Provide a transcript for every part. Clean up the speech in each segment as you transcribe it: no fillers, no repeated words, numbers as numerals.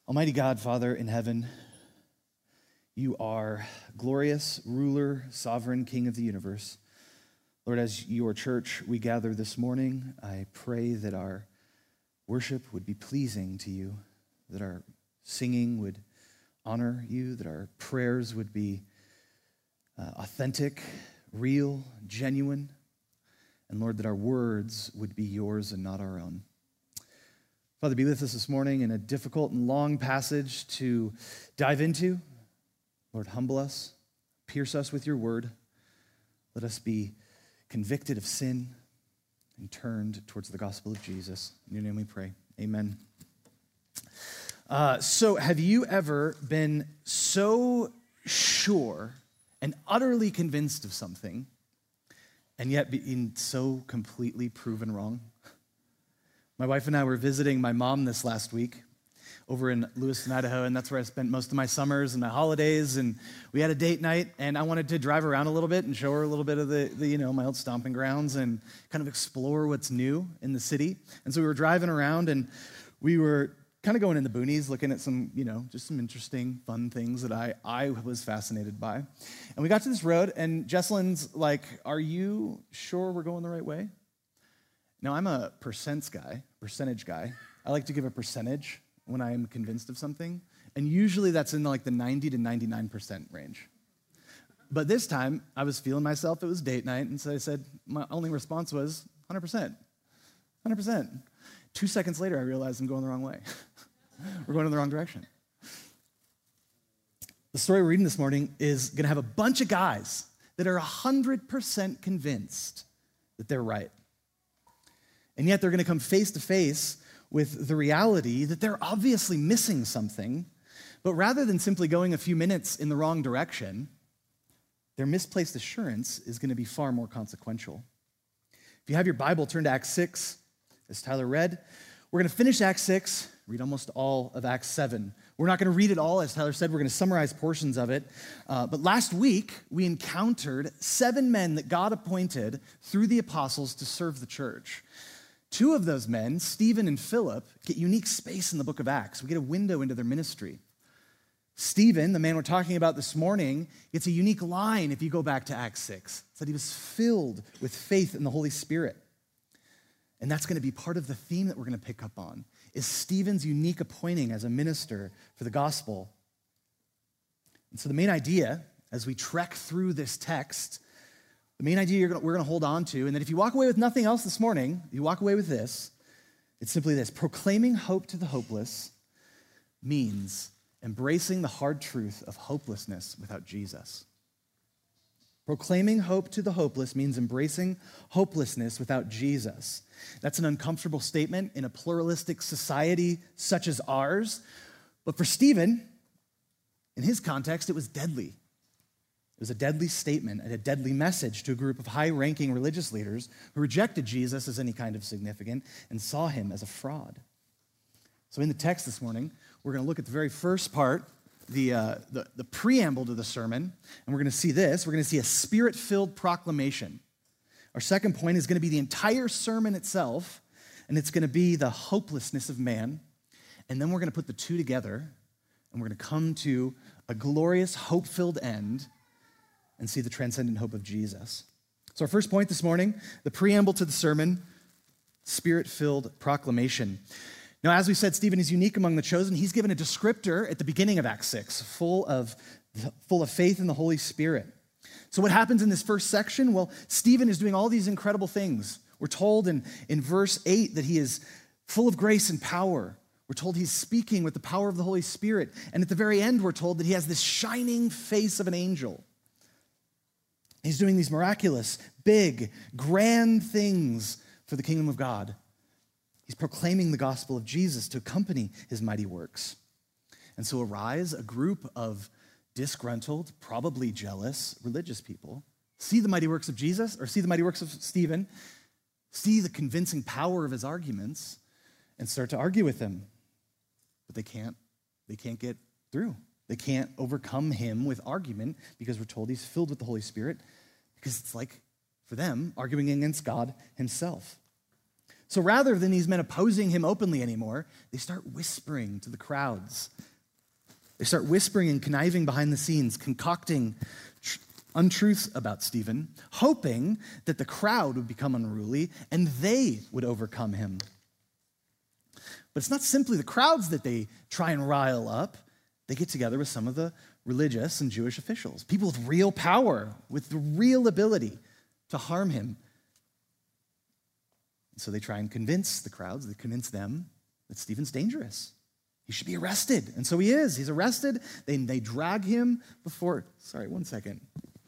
Almighty God, Father in heaven, you are glorious, ruler, sovereign, King of the universe. Lord, as your church we gather this morning, I pray that our worship would be pleasing to you, that our singing would honor you, that our prayers would be authentic, real, genuine, and Lord, that our words would be yours and not our own. Father, be with us this morning in a difficult and long passage to dive into. Lord, humble us, pierce us with your word. Let us be convicted of sin and turned towards the gospel of Jesus. In your name we pray. Amen. So have you ever been so sure and utterly convinced of something and yet being so completely proven wrong? My wife and I were visiting my mom this last week over in Lewiston, Idaho, and that's where I spent most of my summers and my holidays, and we had a date night, and I wanted to drive around a little bit and show her a little bit of the my old stomping grounds and kind of explore what's new in the city. And so we were driving around, and we were kind of going in the boonies, looking at some, just some interesting, fun things that I was fascinated by. And we got to this road, and Jesselyn's like, "Are you sure we're going the right way?" Now, I'm a percentage guy. I like to give a percentage when I am convinced of something, and usually that's in like the 90 to 99% range. But this time, I was feeling myself. It was date night, and so I said, my only response was 100%. 100%. 2 seconds later, I realized I'm going the wrong way. We're going in the wrong direction. The story we're reading this morning is going to have a bunch of guys that are 100% convinced that they're right. And yet they're going to come face to face with the reality that they're obviously missing something, but rather than simply going a few minutes in the wrong direction, their misplaced assurance is going to be far more consequential. If you have your Bible, turn to Acts 6, as Tyler read. We're going to finish Acts 6, read almost all of Acts 7. We're not going to read it all, as Tyler said. We're going to summarize portions of it. But last week, we encountered 7 men that God appointed through the apostles to serve the church. 2 of those men, Stephen and Philip, get unique space in the book of Acts. We get a window into their ministry. Stephen, the man we're talking about this morning, gets a unique line if you go back to Acts 6. It's that he was filled with faith in the Holy Spirit. And that's going to be part of the theme that we're going to pick up on, is Stephen's unique appointing as a minister for the gospel. And so the main idea, as we trek through this text, the main idea we're going to hold on to, and that if you walk away with nothing else this morning, you walk away with this, it's simply this: proclaiming hope to the hopeless means embracing the hard truth of hopelessness without Jesus. Proclaiming hope to the hopeless means embracing hopelessness without Jesus. That's an uncomfortable statement in a pluralistic society such as ours, but for Stephen, in his context, it was deadly. It was a deadly statement and a deadly message to a group of high-ranking religious leaders who rejected Jesus as any kind of significant and saw him as a fraud. So in the text this morning, we're going to look at the very first part, the preamble to the sermon, and we're going to see this. We're going to see a spirit-filled proclamation. Our second point is going to be the entire sermon itself, and it's going to be the hopelessness of man. And then we're going to put the two together, and we're going to come to a glorious, hope-filled end and see the transcendent hope of Jesus. So our first point this morning, the preamble to the sermon, spirit-filled proclamation. Now, as we said, Stephen is unique among the chosen. He's given a descriptor at the beginning of Acts 6, full of faith in the Holy Spirit. So what happens in this first section? Well, Stephen is doing all these incredible things. We're told in verse 8 that he is full of grace and power. We're told he's speaking with the power of the Holy Spirit. And at the very end, we're told that he has this shining face of an angel. He's doing these miraculous, big, grand things for the kingdom of God. He's proclaiming the gospel of Jesus to accompany his mighty works. And so arise a group of disgruntled, probably jealous religious people, see the mighty works of Jesus, or see the mighty works of Stephen, see the convincing power of his arguments, and start to argue with him. But they can't get through. They can't overcome him with argument because we're told he's filled with the Holy Spirit, because it's like, for them, arguing against God himself. So rather than these men opposing him openly anymore, they start whispering to the crowds. They start whispering and conniving behind the scenes, concocting untruths about Stephen, hoping that the crowd would become unruly and they would overcome him. But it's not simply the crowds that they try and rile up. They get together with some of the religious and Jewish officials, people with real power, with the real ability to harm him. So they try and convince the crowds, they convince them that Stephen's dangerous. He should be arrested. And so he is. He's arrested. They drag him before, sorry, one second.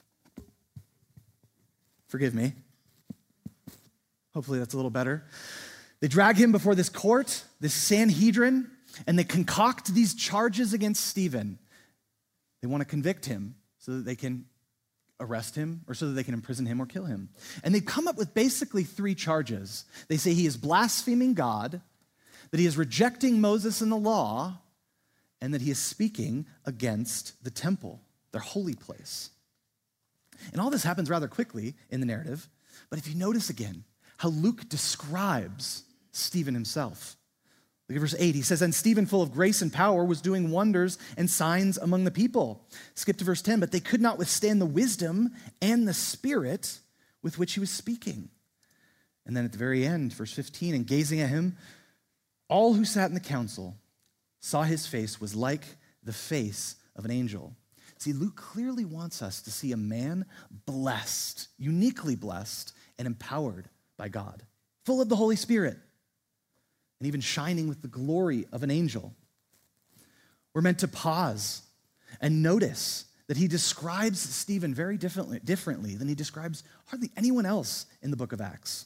Forgive me. Hopefully that's a little better. They drag him before this court, this Sanhedrin, and they concoct these charges against Stephen. They want to convict him so that they can arrest him or so that they can imprison him or kill him. And they come up with basically 3 charges. They say he is blaspheming God, that he is rejecting Moses and the law, and that he is speaking against the temple, their holy place. And all this happens rather quickly in the narrative, but if you notice again how Luke describes Stephen himself. Look at verse 8. He says, "And Stephen, full of grace and power, was doing wonders and signs among the people." Skip to verse 10. "But they could not withstand the wisdom and the spirit with which he was speaking." And then at the very end, verse 15, "And gazing at him, all who sat in the council saw his face was like the face of an angel." See, Luke clearly wants us to see a man blessed, uniquely blessed, and empowered by God, full of the Holy Spirit, and even shining with the glory of an angel. We're meant to pause and notice that he describes Stephen very differently than he describes hardly anyone else in the book of Acts.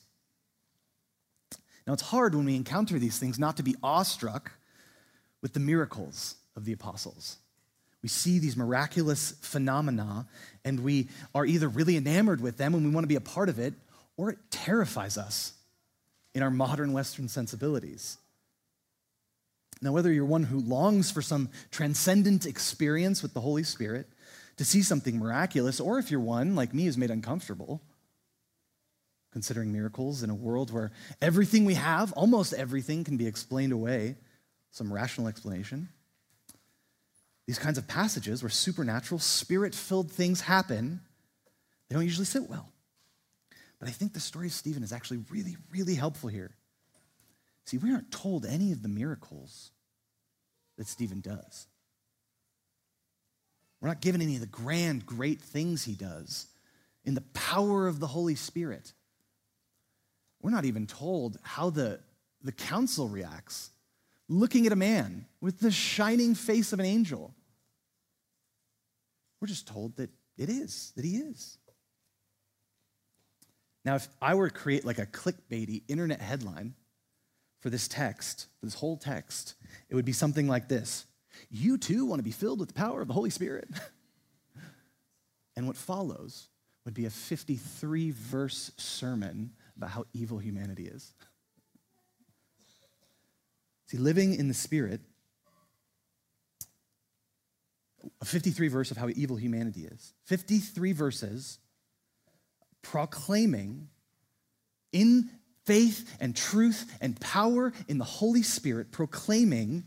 Now, it's hard when we encounter these things not to be awestruck with the miracles of the apostles. We see these miraculous phenomena, and we are either really enamored with them and we want to be a part of it, or it terrifies us in our modern Western sensibilities. Now, whether you're one who longs for some transcendent experience with the Holy Spirit, to see something miraculous, or if you're one, like me, is made uncomfortable considering miracles in a world where everything we have, almost everything, can be explained away, some rational explanation. These kinds of passages where supernatural, spirit-filled things happen, they don't usually sit well. But I think the story of Stephen is actually really, really helpful here. See, we aren't told any of the miracles that Stephen does. We're not given any of the grand, great things he does in the power of the Holy Spirit. We're not even told how the council reacts, looking at a man with the shining face of an angel. We're just told that he is. Now, if I were to create like a clickbaity internet headline for this text, for this whole text, it would be something like this: "You too want to be filled with the power of the Holy Spirit?" And what follows would be a 53-verse sermon about how evil humanity is. See, living in the Spirit, a 53 verse of how evil humanity is. 53 verses proclaiming in faith and truth and power in the Holy Spirit, proclaiming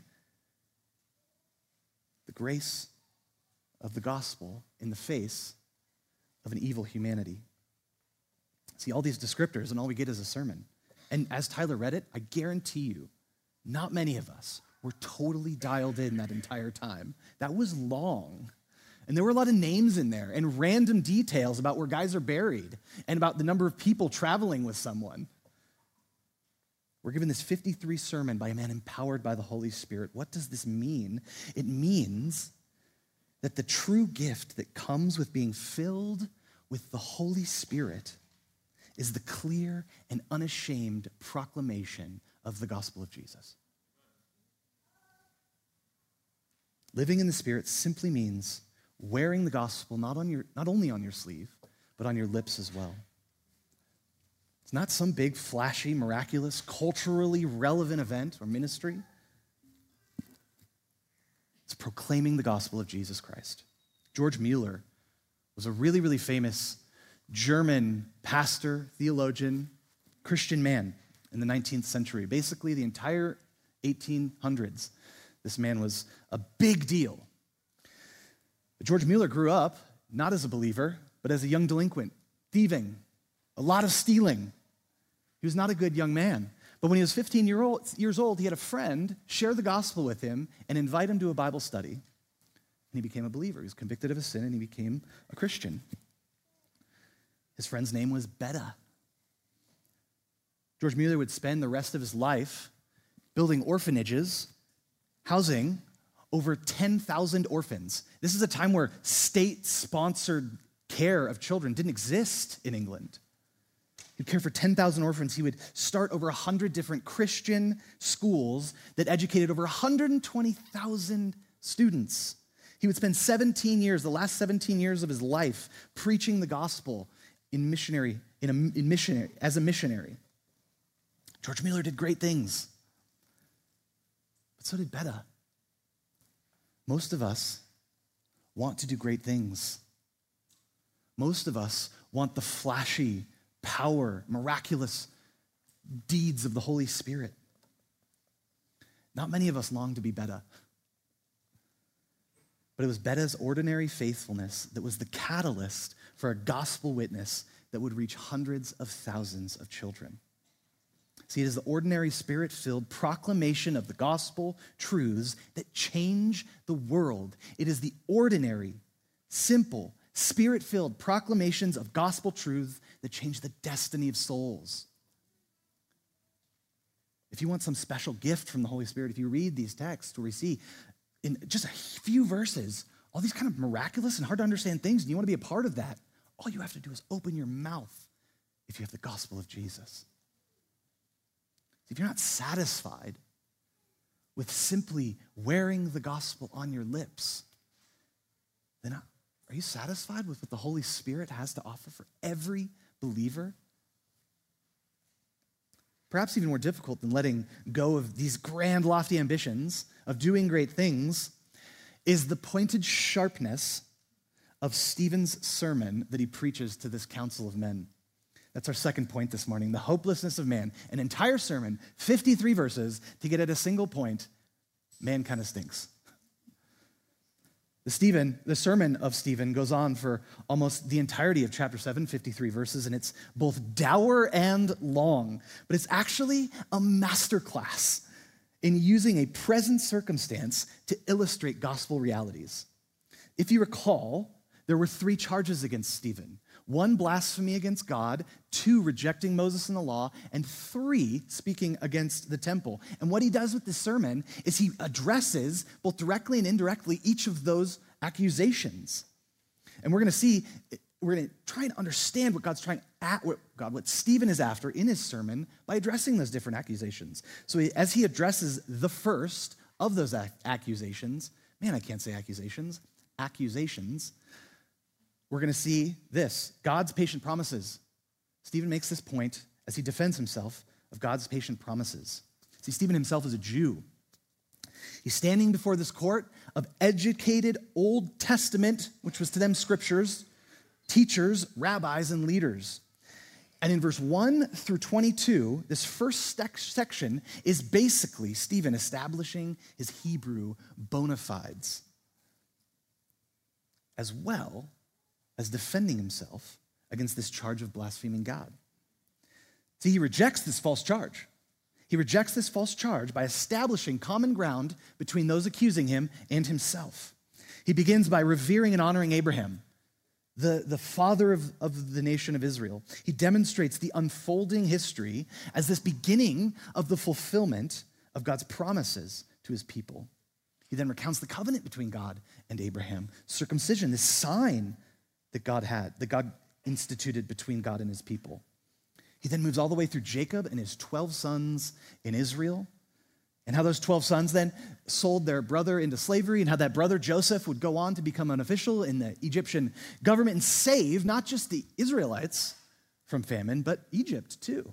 the grace of the gospel in the face of an evil humanity. See, all these descriptors, and all we get is a sermon. And as Tyler read it, I guarantee you, not many of us were totally dialed in that entire time. That was long. And there were a lot of names in there and random details about where guys are buried and about the number of people traveling with someone. We're given this 53 sermon by a man empowered by the Holy Spirit. What does this mean? It means that the true gift that comes with being filled with the Holy Spirit is the clear and unashamed proclamation of the gospel of Jesus. Living in the Spirit simply means wearing the gospel not only on your sleeve, but on your lips as well. It's not some big, flashy, miraculous, culturally relevant event or ministry. It's proclaiming the gospel of Jesus Christ. George Mueller was a really, really famous German pastor, theologian, Christian man. in the 19th century. Basically, the entire 1800s, this man was a big deal. But George Mueller grew up not as a believer, but as a young delinquent, thieving, a lot of stealing. He was not a good young man. But when he was 15 years old, he had a friend share the gospel with him and invite him to a Bible study. And he became a believer. He was convicted of a sin, and he became a Christian. His friend's name was Betta. George Mueller would spend the rest of his life building orphanages, housing over 10,000 orphans. This is a time where state-sponsored care of children didn't exist in England. He'd care for 10,000 orphans. He would start over 100 different Christian schools that educated over 120,000 students. He would spend 17 years, the last 17 years of his life, preaching the gospel as a missionary. George Mueller did great things, but so did Betta. Most of us want to do great things. Most of us want the flashy power, miraculous deeds of the Holy Spirit. Not many of us long to be Betta. But it was Betta's ordinary faithfulness that was the catalyst for a gospel witness that would reach hundreds of thousands of children. See, it is the ordinary, spirit-filled proclamation of the gospel truths that change the world. It is the ordinary, simple, spirit-filled proclamations of gospel truths that change the destiny of souls. If you want some special gift from the Holy Spirit, if you read these texts where we see in just a few verses all these kind of miraculous and hard to understand things, and you want to be a part of that, all you have to do is open your mouth if you have the gospel of Jesus. If you're not satisfied with simply wearing the gospel on your lips, then are you satisfied with what the Holy Spirit has to offer for every believer? Perhaps even more difficult than letting go of these grand, lofty ambitions of doing great things is the pointed sharpness of Stephen's sermon that he preaches to this council of men. That's our second point this morning, the hopelessness of man. An entire sermon, 53 verses, to get at a single point, man kind of stinks. The sermon of Stephen goes on for almost the entirety of chapter 7, 53 verses, and it's both dour and long, but it's actually a masterclass in using a present circumstance to illustrate gospel realities. If you recall, there were 3 charges against Stephen. 1, blasphemy against God, 2, rejecting Moses and the law, and 3, speaking against the temple. And what he does with this sermon is he addresses, both directly and indirectly, each of those accusations. And we're going to try and understand what Stephen is after in his sermon by addressing those different accusations. So as he addresses the first of those accusations, we're going to see this, God's patient promises. Stephen makes this point as he defends himself of God's patient promises. See, Stephen himself is a Jew. He's standing before this court of educated Old Testament, which was to them scriptures, teachers, rabbis, and leaders. And in verse 1 through 22, this first section is basically Stephen establishing his Hebrew bona fides, as well as defending himself against this charge of blaspheming God. See, he rejects this false charge. He rejects this false charge by establishing common ground between those accusing him and himself. He begins by revering and honoring Abraham, the father of the nation of Israel. He demonstrates the unfolding history as this beginning of the fulfillment of God's promises to his people. He then recounts the covenant between God and Abraham, circumcision, this sign that God instituted between God and his people. He then moves all the way through Jacob and his 12 sons in Israel, and how those 12 sons then sold their brother into slavery, and how that brother Joseph would go on to become an official in the Egyptian government and save not just the Israelites from famine, but Egypt too.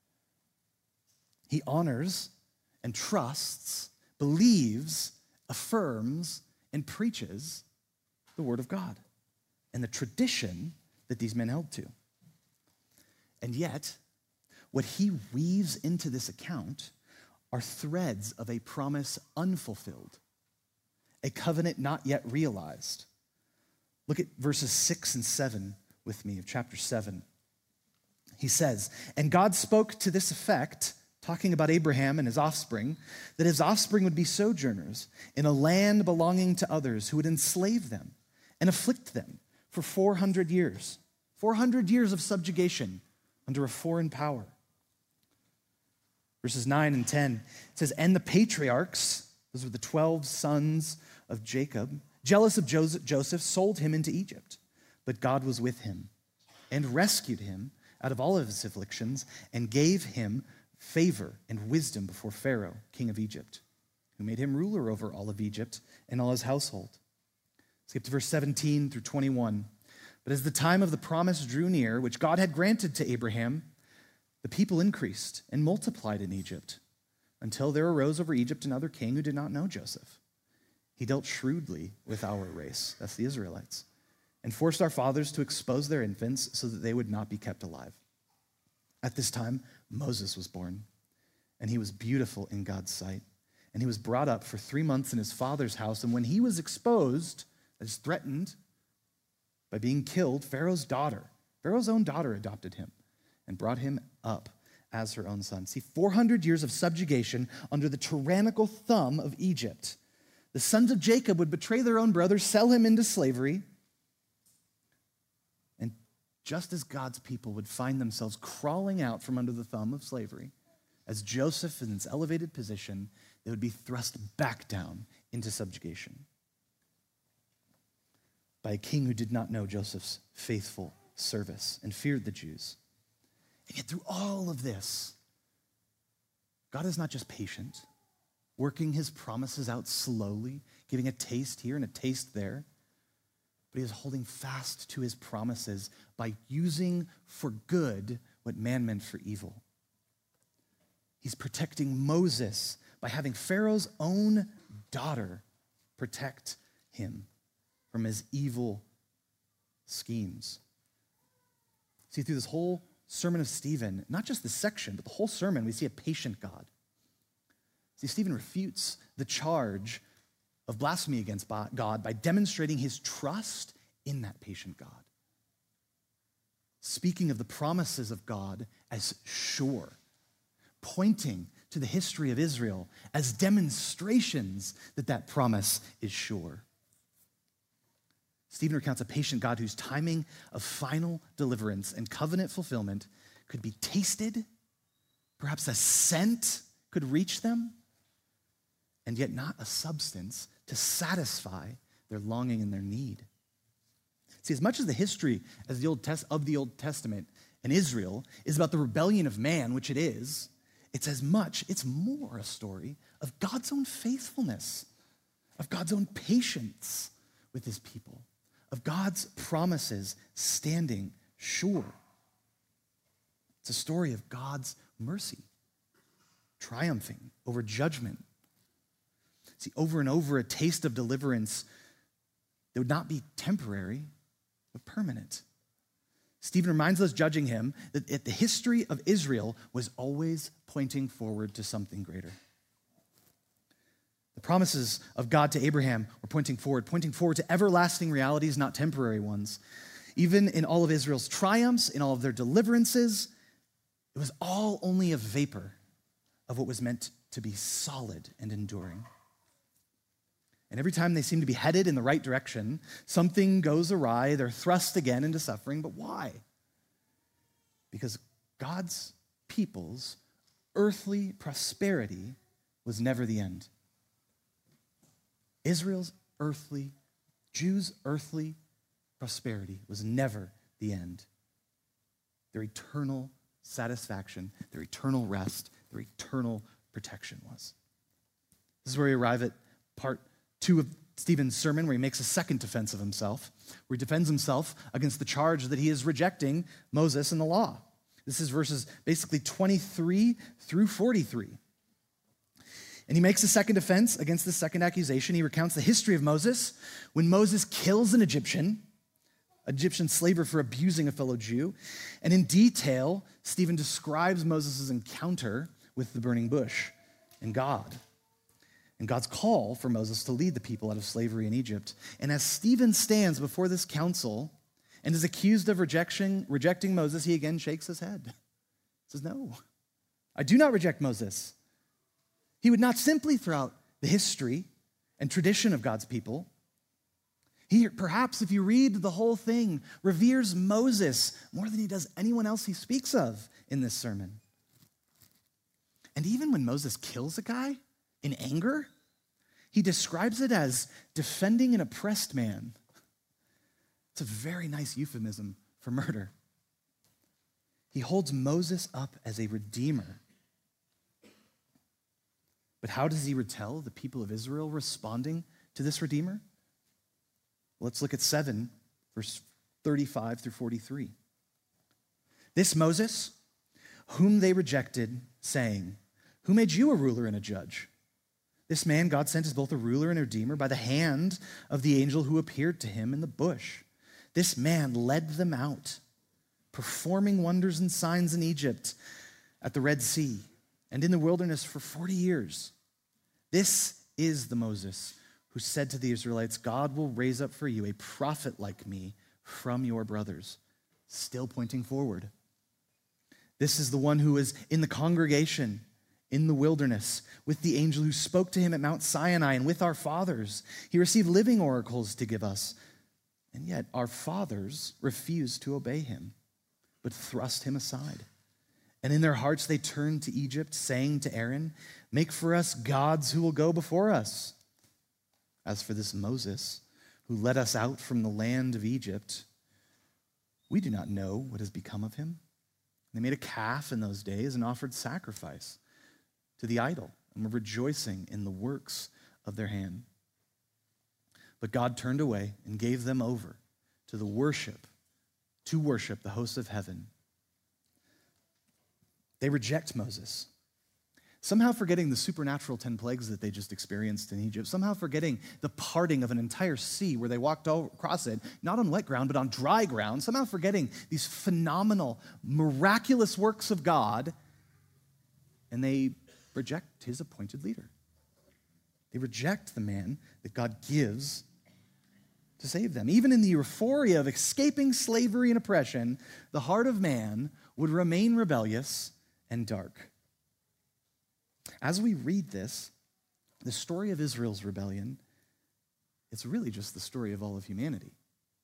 He honors and trusts, believes, affirms, and preaches the word of God and the tradition that these men held to. And yet, what he weaves into this account are threads of a promise unfulfilled, a covenant not yet realized. Look at verses 6 and 7 with me of chapter 7. He says, "And God spoke to this effect," talking about Abraham and his offspring, "that his offspring would be sojourners in a land belonging to others who would enslave them and afflict them for 400 years. 400 years of subjugation under a foreign power." Verses 9 and 10, it says, "And the patriarchs," those were the 12 sons of Jacob, "jealous of Joseph, sold him into Egypt. But God was with him and rescued him out of all of his afflictions and gave him favor and wisdom before Pharaoh, king of Egypt, who made him ruler over all of Egypt and all his household." Skip to verse 17 through 21. "But as the time of the promise drew near, which God had granted to Abraham, the people increased and multiplied in Egypt until there arose over Egypt another king who did not know Joseph. He dealt shrewdly with our race," that's the Israelites, "and forced our fathers to expose their infants so that they would not be kept alive. At this time, Moses was born, and he was beautiful in God's sight. And he was brought up for 3 months in his father's house. And when he was exposed, that is threatened by being killed, Pharaoh's own daughter adopted him and brought him up as her own son." See, 400 years of subjugation under the tyrannical thumb of Egypt. The sons of Jacob would betray their own brother, sell him into slavery. And just as God's people would find themselves crawling out from under the thumb of slavery, as Joseph in its elevated position, they would be thrust back down into subjugation by a king who did not know Joseph's faithful service and feared the Jews. And yet through all of this, God is not just patient, working his promises out slowly, giving a taste here and a taste there, but he is holding fast to his promises by using for good what man meant for evil. He's protecting Moses by having Pharaoh's own daughter protect him from his evil schemes. See, through this whole sermon of Stephen, not just this section, but the whole sermon, we see a patient God. See, Stephen refutes the charge of blasphemy against God by demonstrating his trust in that patient God. Speaking of the promises of God as sure, pointing to the history of Israel as demonstrations that that promise is sure. Stephen recounts a patient God whose timing of final deliverance and covenant fulfillment could be tasted, perhaps a scent could reach them, and yet not a substance to satisfy their longing and their need. See, as much as the history of the Old Testament and Israel is about the rebellion of man, which it is, it's more a story of God's own faithfulness, of God's own patience with his people, of God's promises standing sure. It's a story of God's mercy, triumphing over judgment. See, over and over, a taste of deliverance that would not be temporary, but permanent. Stephen reminds us, judging him, that the history of Israel was always pointing forward to something greater. The promises of God to Abraham were pointing forward to everlasting realities, not temporary ones. Even in all of Israel's triumphs, in all of their deliverances, it was all only a vapor of what was meant to be solid and enduring. And every time they seem to be headed in the right direction, something goes awry, they're thrust again into suffering. But why? Because God's people's earthly prosperity was never the end. Jews' earthly prosperity was never the end. Their eternal satisfaction, their eternal rest, their eternal protection was. This is where we arrive at part 2 of Stephen's sermon, where he makes a second defense of himself, where he defends himself against the charge that he is rejecting Moses and the law. This is verses basically 23 through 43. And he makes a second defense against the second accusation. He recounts the history of Moses when Moses kills an Egyptian, Egyptian slaver for abusing a fellow Jew. And in detail, Stephen describes Moses' encounter with the burning bush and God, and God's call for Moses to lead the people out of slavery in Egypt. And as Stephen stands before this council and is accused of rejecting Moses, he again shakes his head. He says, "No, I do not reject Moses." He would not simply throw out the history and tradition of God's people. He, perhaps if you read the whole thing, reveres Moses more than he does anyone else he speaks of in this sermon. And even when Moses kills a guy in anger, he describes it as defending an oppressed man. It's a very nice euphemism for murder. He holds Moses up as a redeemer. But how does he retell the people of Israel responding to this redeemer? Let's look at 7, verse 35 through 43. This Moses, whom they rejected, saying, "Who made you a ruler and a judge?" This man God sent as both a ruler and a redeemer by the hand of the angel who appeared to him in the bush. This man led them out, performing wonders and signs in Egypt, at the Red Sea, and in the wilderness for 40 years. This is the Moses who said to the Israelites, "God will raise up for you a prophet like me from your brothers," still pointing forward. This is the one who was in the congregation in the wilderness with the angel who spoke to him at Mount Sinai and with our fathers. He received living oracles to give us, and yet our fathers refused to obey him, but thrust him aside. And in their hearts they turned to Egypt, saying to Aaron, "Make for us gods who will go before us." As for this Moses, who led us out from the land of Egypt, we do not know what has become of him. They made a calf in those days and offered sacrifice to the idol, and were rejoicing in the works of their hand. But God turned away and gave them over to worship the hosts of heaven. They reject Moses, somehow forgetting the supernatural 10 plagues that they just experienced in Egypt, somehow forgetting the parting of an entire sea where they walked across it, not on wet ground, but on dry ground, somehow forgetting these phenomenal, miraculous works of God, and they reject his appointed leader. They reject the man that God gives to save them. Even in the euphoria of escaping slavery and oppression, the heart of man would remain rebellious and dark. As we read this, the story of Israel's rebellion, it's really just the story of all of humanity.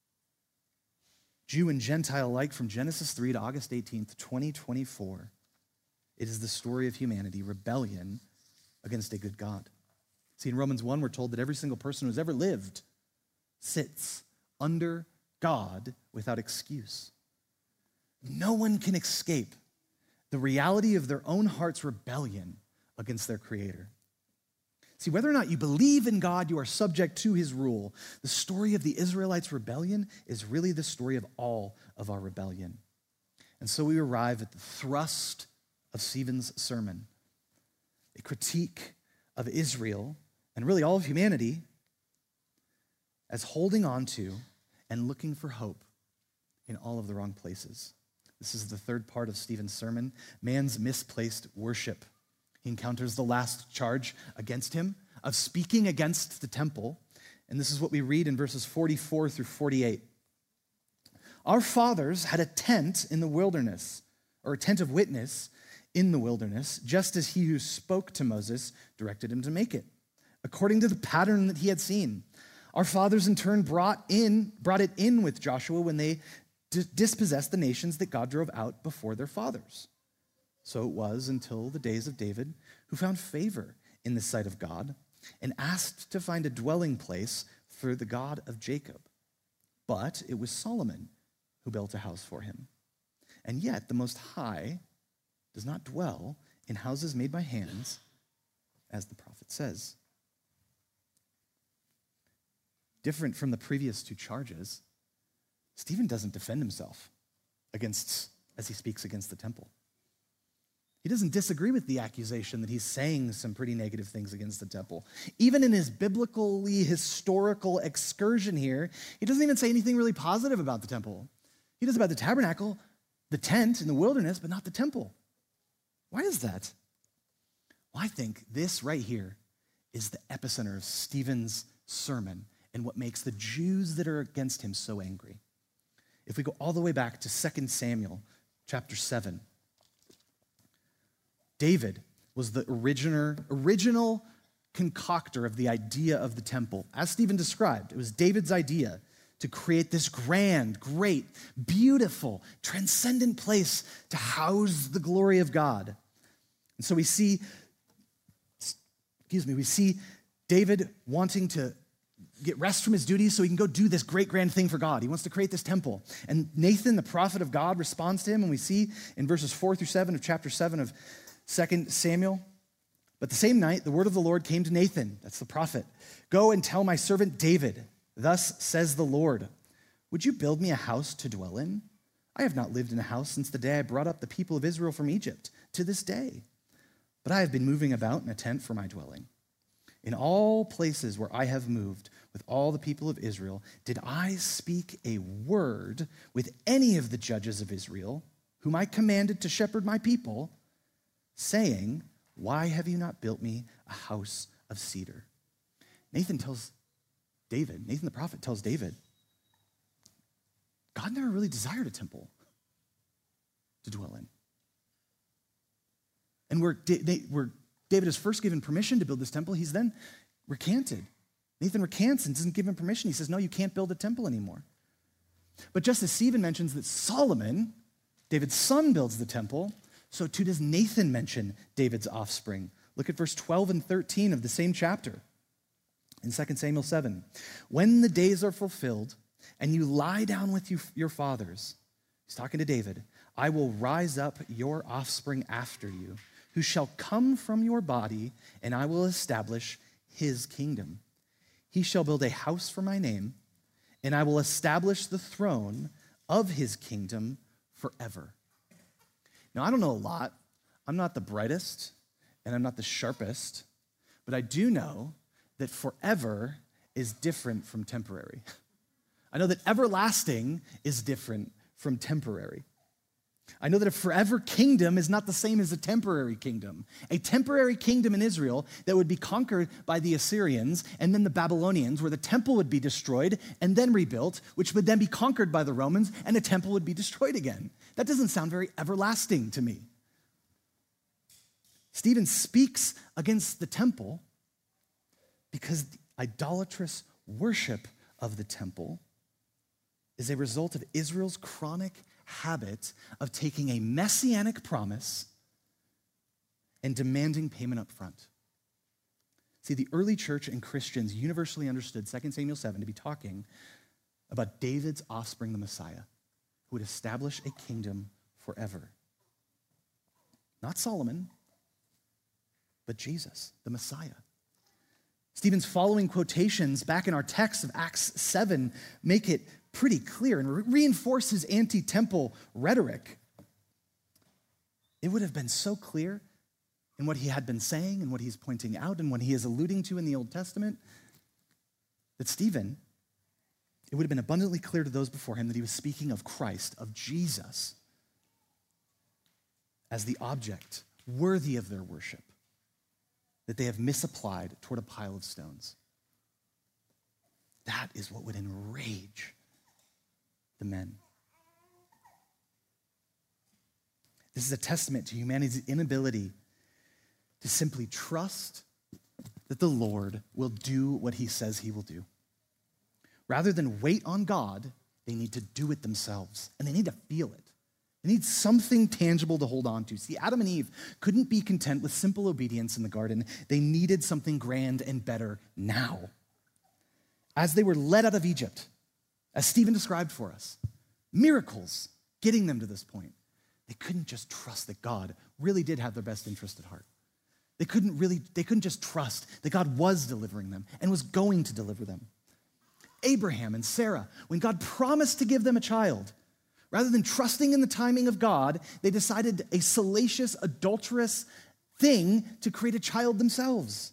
Jew and Gentile alike, from Genesis 3 to August 18th, 2024, it is the story of humanity, rebellion against a good God. See, in Romans 1, we're told that every single person who's ever lived sits under God without excuse. No one can escape the reality of their own heart's rebellion against their Creator. See, whether or not you believe in God, you are subject to his rule. The story of the Israelites' rebellion is really the story of all of our rebellion. And so we arrive at the thrust of Stephen's sermon, a critique of Israel and really all of humanity as holding on to and looking for hope in all of the wrong places. This is the third part of Stephen's sermon, man's misplaced worship. He encounters the last charge against him of speaking against the temple, and this is what we read in verses 44 through 48. Our fathers had a tent in the wilderness, or a tent of witness in the wilderness, just as he who spoke to Moses directed him to make it, according to the pattern that he had seen. Our fathers in turn brought it in with Joshua when they dispossessed the nations that God drove out before their fathers. So it was until the days of David, who found favor in the sight of God and asked to find a dwelling place for the God of Jacob. But it was Solomon who built a house for him. And yet the Most High does not dwell in houses made by hands, as the prophet says. Different from the previous two charges, Stephen doesn't defend himself as he speaks against the temple. He doesn't disagree with the accusation that he's saying some pretty negative things against the temple. Even in his biblically historical excursion here, he doesn't even say anything really positive about the temple. He does about the tabernacle, the tent in the wilderness, but not the temple. Why is that? Well, I think this right here is the epicenter of Stephen's sermon and what makes the Jews that are against him so angry. If we go all the way back to 2 Samuel chapter 7, David was the original concoctor of the idea of the temple. As Stephen described, it was David's idea to create this grand, great, beautiful, transcendent place to house the glory of God. And so we see David wanting to get rest from his duties so he can go do this great grand thing for God. He wants to create this temple. And Nathan, the prophet of God, responds to him, and we see in verses 4 through 7 of chapter 7 of 2 Samuel. But the same night, the word of the Lord came to Nathan, that's the prophet. Go and tell my servant David, thus says the Lord, would you build me a house to dwell in? I have not lived in a house since the day I brought up the people of Israel from Egypt to this day. But I have been moving about in a tent for my dwelling. In all places where I have moved with all the people of Israel, did I speak a word with any of the judges of Israel, whom I commanded to shepherd my people, saying, why have you not built me a house of cedar? Nathan the prophet tells David, God never really desired a temple to dwell in. And where David is first given permission to build this temple, he's then recanted. Nathan recants and doesn't give him permission. He says, no, you can't build a temple anymore. But just as Stephen mentions that Solomon, David's son, builds the temple, so too does Nathan mention David's offspring. Look at verse 12 and 13 of the same chapter in 2 Samuel 7. When the days are fulfilled and you lie down with your fathers, he's talking to David, I will rise up your offspring after you, who shall come from your body, and I will establish his kingdom. He shall build a house for my name, and I will establish the throne of his kingdom forever. Now, I don't know a lot. I'm not the brightest, and I'm not the sharpest, but I do know that forever is different from temporary. I know that everlasting is different from temporary. I know that a forever kingdom is not the same as a temporary kingdom. A temporary kingdom in Israel that would be conquered by the Assyrians and then the Babylonians, where the temple would be destroyed and then rebuilt, which would then be conquered by the Romans, and a temple would be destroyed again. That doesn't sound very everlasting to me. Stephen speaks against the temple because the idolatrous worship of the temple is a result of Israel's chronic habit of taking a messianic promise and demanding payment up front. See, the early church and Christians universally understood 2 Samuel 7 to be talking about David's offspring, the Messiah, who would establish a kingdom forever. Not Solomon, but Jesus, the Messiah. Stephen's following quotations back in our text of Acts 7 make it pretty clear and reinforce his anti-temple rhetoric. It would have been so clear in what he had been saying and what he's pointing out and what he is alluding to in the Old Testament that Stephen, it would have been abundantly clear to those before him that he was speaking of Christ, of Jesus, as the object worthy of their worship that they have misapplied toward a pile of stones. That is what would enrage the men. This is a testament to humanity's inability to simply trust that the Lord will do what he says he will do. Rather than wait on God, they need to do it themselves, and they need to feel it. They need something tangible to hold on to. See, Adam and Eve couldn't be content with simple obedience in the garden. They needed something grand and better now. As they were led out of Egypt, as Stephen described for us, miracles getting them to this point, they couldn't just trust that God really did have their best interest at heart. They couldn't just trust that God was delivering them and was going to deliver them. Abraham and Sarah, when God promised to give them a child, Rather than trusting in the timing of God, they decided a salacious, adulterous thing to create a child themselves.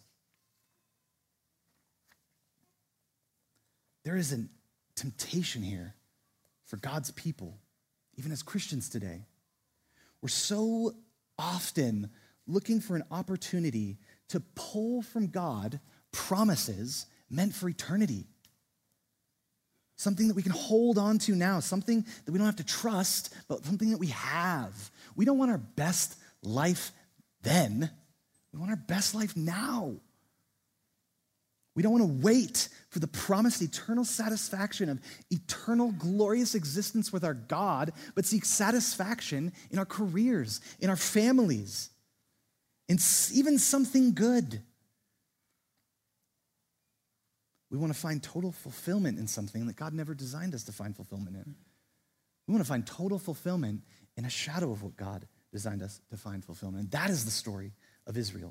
There is a temptation here for God's people, even as Christians today. We're so often looking for an opportunity to pull from God promises meant for eternity. Something that we can hold on to now, something that we don't have to trust, but something that we have. We don't want our best life then. We want our best life now. We don't want to wait for the promised eternal satisfaction of eternal glorious existence with our God, but seek satisfaction in our careers, in our families, in even something good. We want to find total fulfillment in something that God never designed us to find fulfillment in. We want to find total fulfillment in a shadow of what God designed us to find fulfillment. And that is the story of Israel.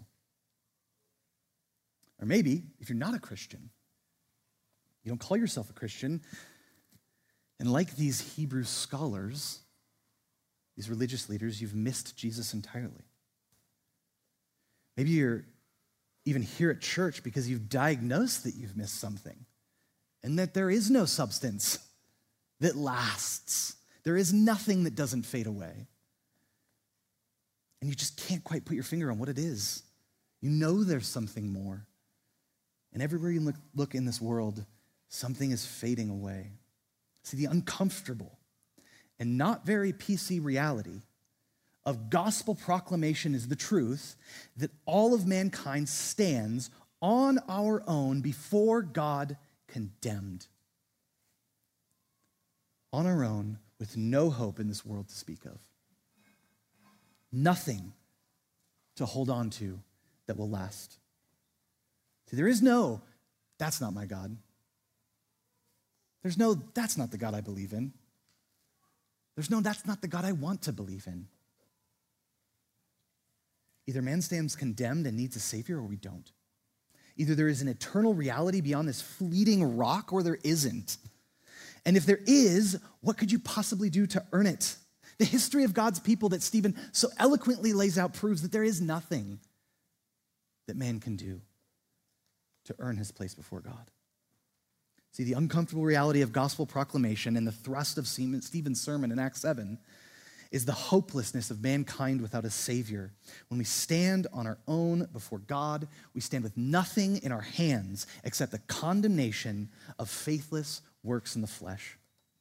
Or maybe, if you're not a Christian, you don't call yourself a Christian, and like these Hebrew scholars, these religious leaders, you've missed Jesus entirely. Maybe you're even here at church because you've diagnosed that you've missed something and that there is no substance that lasts. There is nothing that doesn't fade away. And you just can't quite put your finger on what it is. You know there's something more. And everywhere you look in this world, something is fading away. See, the uncomfortable and not very PC reality of gospel proclamation is the truth that all of mankind stands on our own before God condemned. On our own with no hope in this world to speak of. Nothing to hold on to that will last. See, there is no, that's not my God. There's no, that's not the God I believe in. There's no, that's not the God I want to believe in. Either man stands condemned and needs a savior, or we don't. Either there is an eternal reality beyond this fleeting rock, or there isn't. And if there is, what could you possibly do to earn it? The history of God's people that Stephen so eloquently lays out proves that there is nothing that man can do to earn his place before God. See, the uncomfortable reality of gospel proclamation and the thrust of Stephen's sermon in Acts 7 is the hopelessness of mankind without a savior. When we stand on our own before God, we stand with nothing in our hands except the condemnation of faithless works in the flesh.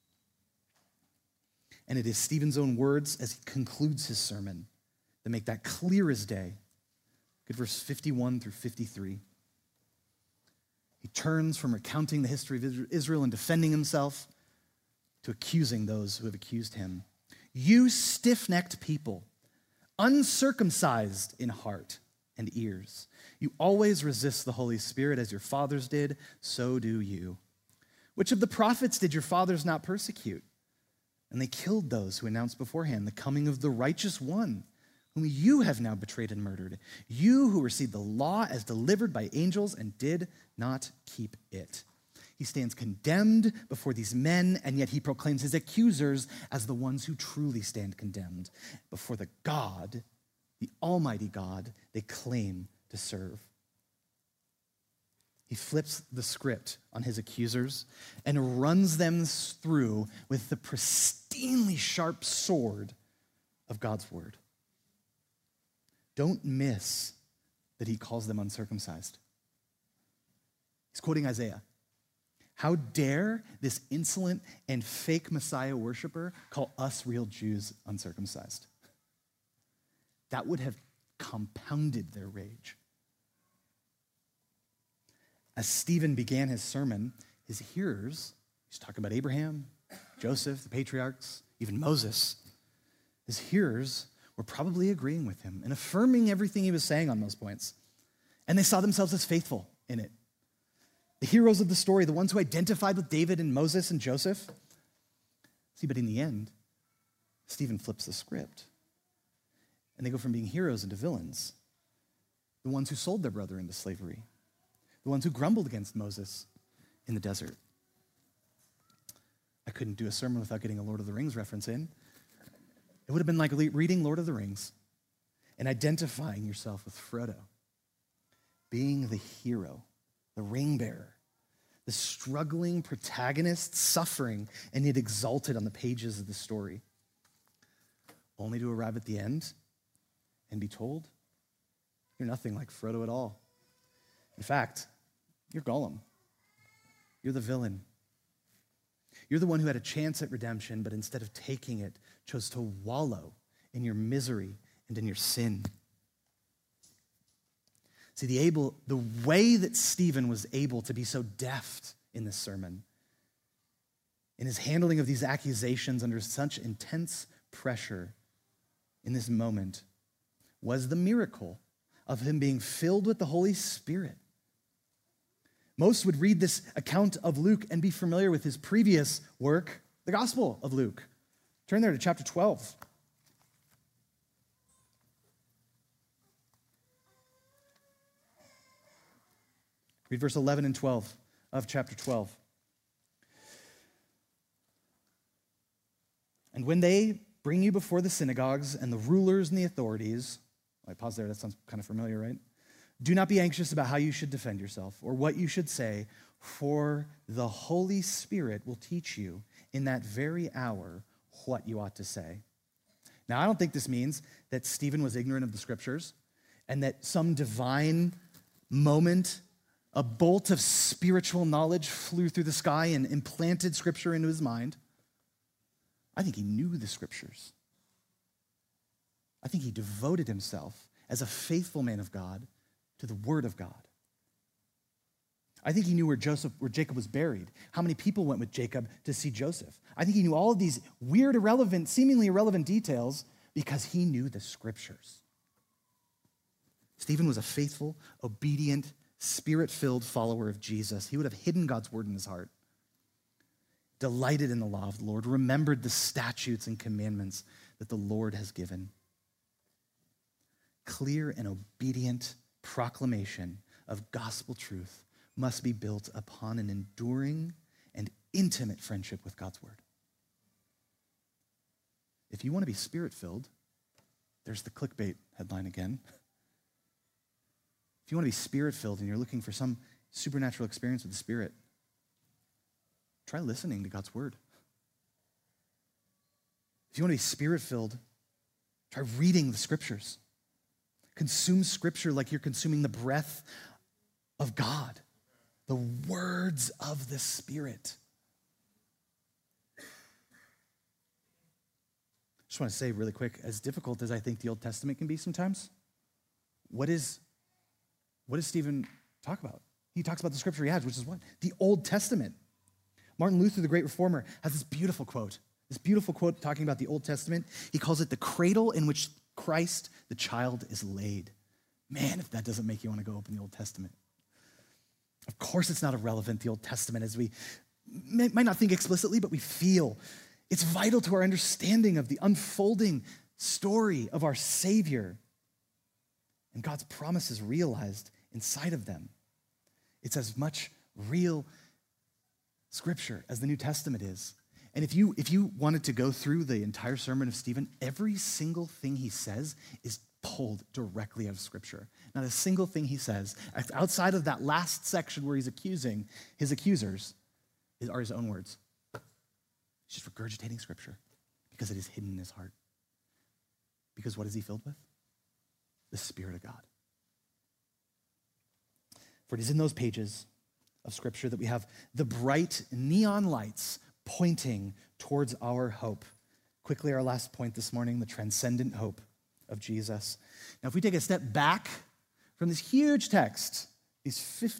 And it is Stephen's own words as he concludes his sermon that make that clear as day. Look at verse 51 through 53. He turns from recounting the history of Israel and defending himself to accusing those who have accused him. You stiff-necked people, uncircumcised in heart and ears. You always resist the Holy Spirit as your fathers did, so do you. Which of the prophets did your fathers not persecute? And they killed those who announced beforehand the coming of the righteous one, whom you have now betrayed and murdered. You who received the law as delivered by angels and did not keep it. He stands condemned before these men, and yet he proclaims his accusers as the ones who truly stand condemned before the God, the Almighty God, they claim to serve. He flips the script on his accusers and runs them through with the pristinely sharp sword of God's word. Don't miss that he calls them uncircumcised. He's quoting Isaiah. How dare this insolent and fake Messiah worshiper call us real Jews uncircumcised? That would have compounded their rage. As Stephen began his sermon, his hearers, he's talking about Abraham, Joseph, the patriarchs, even Moses, his hearers were probably agreeing with him and affirming everything he was saying on those points. And they saw themselves as faithful in it. The heroes of the story, the ones who identified with David and Moses and Joseph. See, but in the end, Stephen flips the script. And they go from being heroes into villains. The ones who sold their brother into slavery. The ones who grumbled against Moses in the desert. I couldn't do a sermon without getting a Lord of the Rings reference in. It would have been like reading Lord of the Rings and identifying yourself with Frodo, being the hero, the ring bearer, the struggling protagonist, suffering and yet exalted on the pages of the story, only to arrive at the end and be told, you're nothing like Frodo at all. In fact, you're Gollum. You're the villain. You're the one who had a chance at redemption, but instead of taking it, chose to wallow in your misery and in your sin. See, the way that Stephen was able to be so deft in this sermon, in his handling of these accusations under such intense pressure in this moment, was the miracle of him being filled with the Holy Spirit. Most would read this account of Luke and be familiar with his previous work, the Gospel of Luke. Turn there to chapter 12. Read verse 11 and 12 of chapter 12. And when they bring you before the synagogues and the rulers and the authorities, I pause there, that sounds kind of familiar, right? Do not be anxious about how you should defend yourself or what you should say, for the Holy Spirit will teach you in that very hour what you ought to say. Now, I don't think this means that Stephen was ignorant of the scriptures and that some divine moment, a bolt of spiritual knowledge flew through the sky and implanted scripture into his mind. I think he knew the scriptures. I think he devoted himself as a faithful man of God to the word of God. I think he knew where Jacob was buried, how many people went with Jacob to see Joseph. I think he knew all of these weird, irrelevant, seemingly irrelevant details because he knew the scriptures. Stephen was a faithful, obedient, spirit-filled follower of Jesus. He would have hidden God's word in his heart, delighted in the law of the Lord, remembered the statutes and commandments that the Lord has given. Clear and obedient proclamation of gospel truth must be built upon an enduring and intimate friendship with God's word. If you want to be spirit-filled, there's the clickbait headline again. If you want to be spirit-filled and you're looking for some supernatural experience with the Spirit, try listening to God's word. If you want to be spirit-filled, try reading the scriptures. Consume scripture like you're consuming the breath of God, the words of the Spirit. Just want to say really quick, as difficult as I think the Old Testament can be sometimes, what does Stephen talk about? He talks about the scripture he has, which is what? The Old Testament. Martin Luther, the great reformer, has this beautiful quote talking about the Old Testament. He calls it the cradle in which Christ, the child, is laid. Man, if that doesn't make you want to go open the Old Testament. Of course it's not irrelevant, the Old Testament, as we might not think explicitly, but we feel. It's vital to our understanding of the unfolding story of our Savior and God's promises realized inside of them. It's as much real scripture as the New Testament is. And if you wanted to go through the entire sermon of Stephen, every single thing he says is pulled directly out of scripture. Not a single thing he says, outside of that last section where he's accusing his accusers, are his own words. He's just regurgitating scripture because it is hidden in his heart. Because what is he filled with? The Spirit of God. For it is in those pages of scripture that we have the bright neon lights pointing towards our hope. Quickly, our last point this morning, the transcendent hope of Jesus. Now, if we take a step back from this huge text, these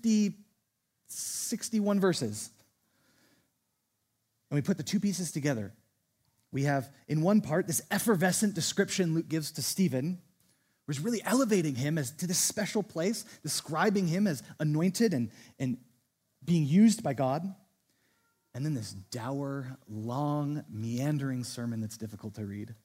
61 verses, and we put the two pieces together, we have, in one part, this effervescent description Luke gives to Stephen, which is really elevating him as to this special place, describing him as anointed and being used by God. And then this dour, long, meandering sermon that's difficult to read.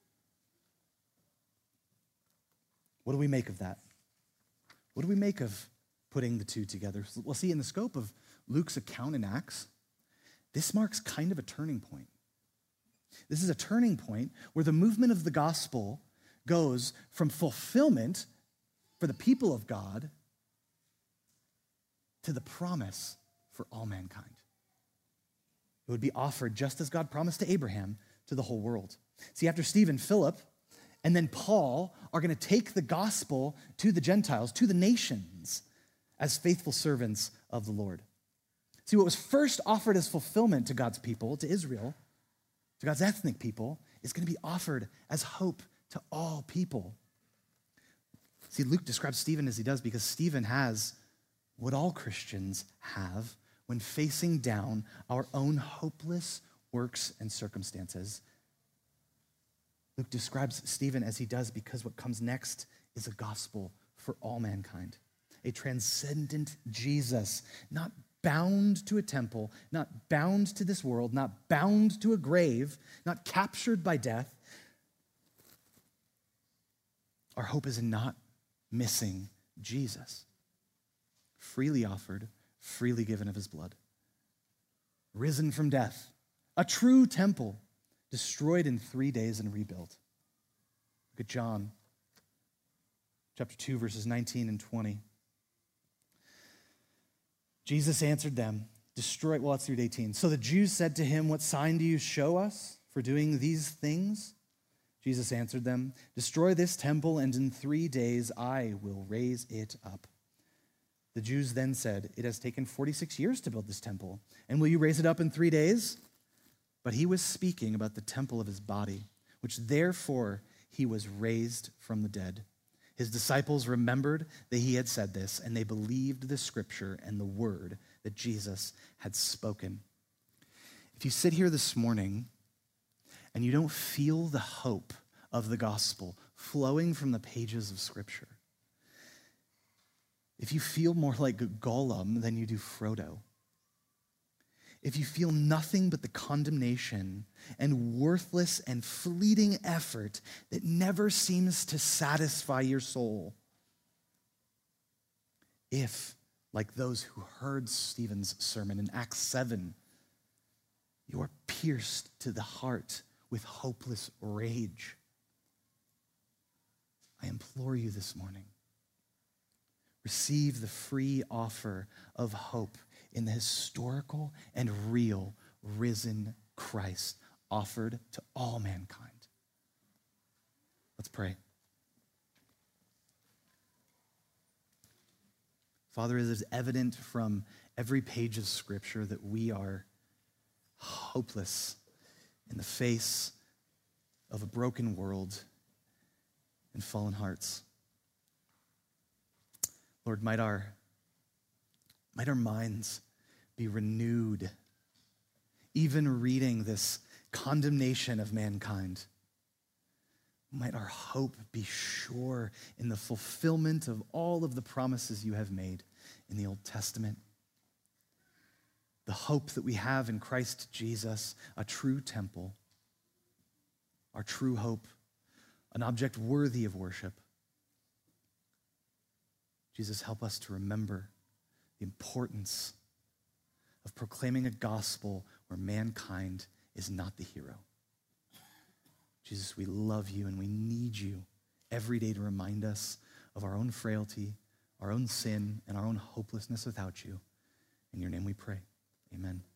What do we make of that? What do we make of putting the two together? Well, see, in the scope of Luke's account in Acts, this marks kind of a turning point. This is a turning point where the movement of the gospel goes from fulfillment for the people of God to the promise for all mankind. It would be offered just as God promised to Abraham to the whole world. See, after Stephen, Philip, and then Paul are going to take the gospel to the Gentiles, to the nations, as faithful servants of the Lord. See, what was first offered as fulfillment to God's people, to Israel, to God's ethnic people, is going to be offered as hope to all people. See, Luke describes Stephen as he does because Stephen has what all Christians have when facing down our own hopeless works and circumstances. Luke describes Stephen as he does because what comes next is a gospel for all mankind. A transcendent Jesus, not bound to a temple, not bound to this world, not bound to a grave, not captured by death. Our hope is in not missing Jesus. Freely offered, freely given of his blood. Risen from death, a true temple, destroyed in 3 days and rebuilt. Look at John chapter 2, verses 19 and 20. Jesus answered them, let's read 18. So the Jews said to him, what sign do you show us for doing these things? Jesus answered them, destroy this temple, and in 3 days I will raise it up. The Jews then said, it has taken 46 years to build this temple, and will you raise it up in 3 days? But he was speaking about the temple of his body, which therefore he was raised from the dead. His disciples remembered that he had said this, and they believed the scripture and the word that Jesus had spoken. If you sit here this morning and you don't feel the hope of the gospel flowing from the pages of scripture, if you feel more like Gollum than you do Frodo, if you feel nothing but the condemnation and worthless and fleeting effort that never seems to satisfy your soul, if, like those who heard Stephen's sermon in Acts 7, you are pierced to the heart with hopeless rage, I implore you this morning, receive the free offer of hope in the historical and real risen Christ offered to all mankind. Let's pray. Father, it is evident from every page of Scripture that we are hopeless in the face of a broken world and fallen hearts. Lord, might our minds be renewed, even reading this condemnation of mankind. Might our hope be sure in the fulfillment of all of the promises you have made in the Old Testament. The hope that we have in Christ Jesus, a true temple, our true hope, an object worthy of worship. Jesus, help us to remember the importance of proclaiming a gospel where mankind is not the hero. Jesus, we love you and we need you every day to remind us of our own frailty, our own sin, and our own hopelessness without you. In your name we pray. Amen.